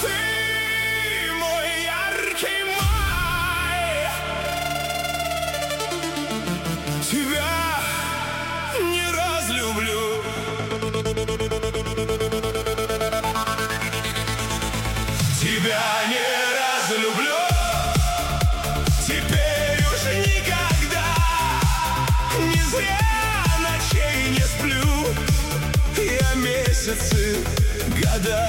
ты мой яркий май. Тебя не разлюблю. Тебя не разлюблю. Теперь уж никогда. Не зря ночей не сплю. Я месяцы, года.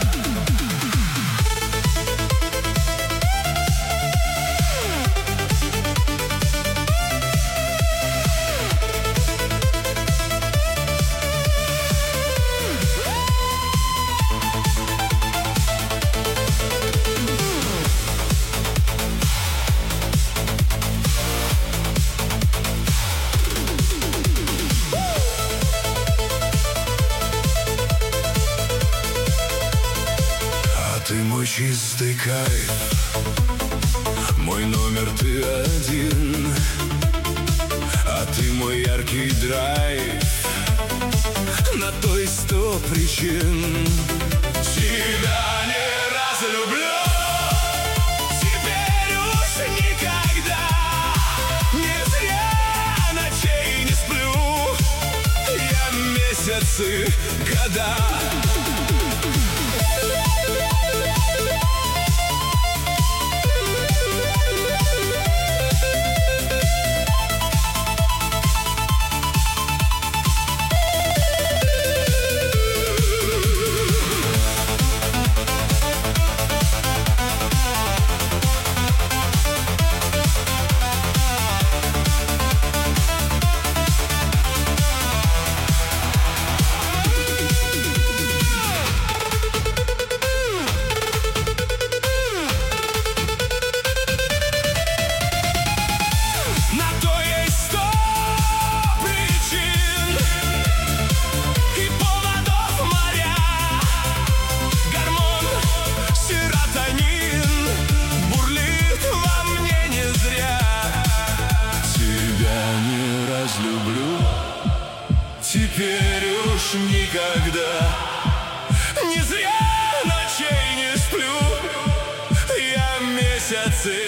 Ты мой чистый кайф, мой номер ты один, а ты мой яркий драйв, на то и 100 причин. Тебя не разлюблю, теперь уж никогда. Не зря ночей не сплю, я месяцы, года. Люблю, теперь уж никогда. Не зря ночей не сплю, я месяцы